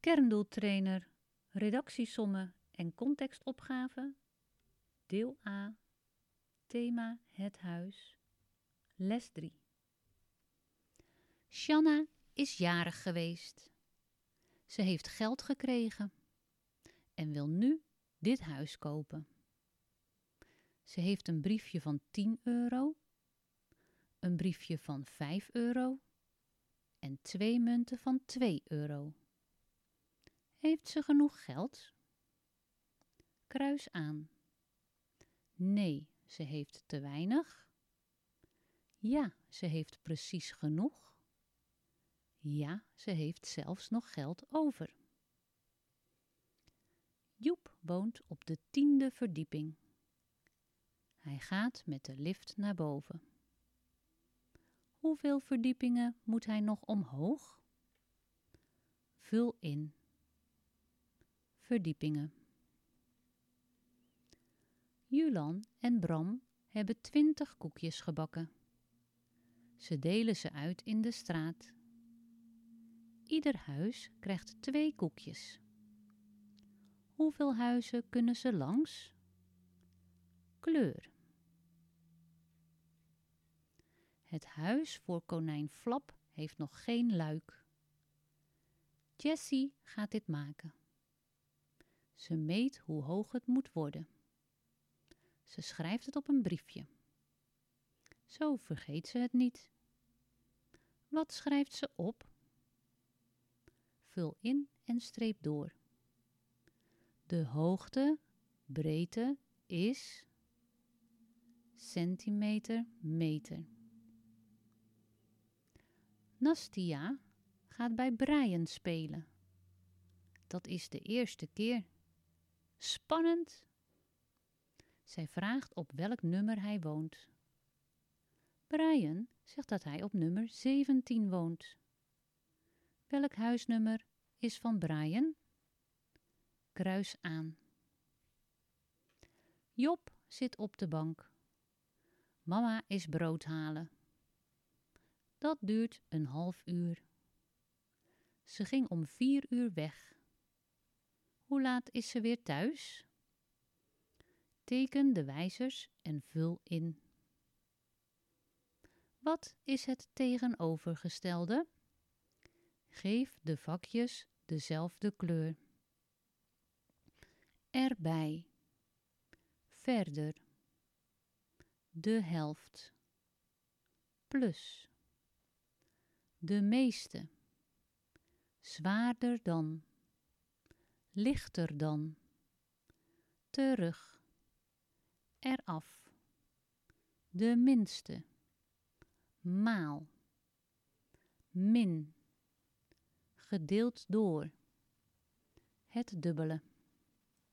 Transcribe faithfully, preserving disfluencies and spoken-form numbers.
Kerndoeltrainer, redactiesommen en contextopgave, deel A, thema het huis, les drie. Shanna is jarig geweest. Ze heeft geld gekregen en wil nu dit huis kopen. Ze heeft een briefje van tien euro, een briefje van vijf euro en twee munten van twee euro. Heeft ze genoeg geld? Kruis aan. Nee, ze heeft te weinig. Ja, ze heeft precies genoeg. Ja, ze heeft zelfs nog geld over. Joep woont op de tiende verdieping. Hij gaat met de lift naar boven. Hoeveel verdiepingen moet hij nog omhoog? Vul in. Verdiepingen. Julan en Bram hebben twintig koekjes gebakken. Ze delen ze uit in de straat. Ieder huis krijgt twee koekjes. Hoeveel huizen kunnen ze langs? Kleur. Het huis voor konijn Flap heeft nog geen luik. Jessie gaat dit maken. Ze meet hoe hoog het moet worden. Ze schrijft het op een briefje. Zo vergeet ze het niet. Wat schrijft ze op? Vul in en streep door. De hoogte, breedte is centimeter, meter. Nastia gaat bij Brian spelen. Dat is de eerste keer. Spannend! Zij vraagt op welk nummer hij woont. Brian zegt dat hij op nummer zeventien woont. Welk huisnummer is van Brian? Kruis aan. Job zit op de bank. Mama is brood halen. Dat duurt een half uur. Ze ging om vier uur weg. Hoe laat is ze weer thuis? Teken de wijzers en vul in. Wat is het tegenovergestelde? Geef de vakjes dezelfde kleur. Erbij. Verder. De helft. Plus. De meeste. Zwaarder dan. Lichter dan. Terug. Eraf. De minste. Maal. Min. Gedeeld door. Het dubbele.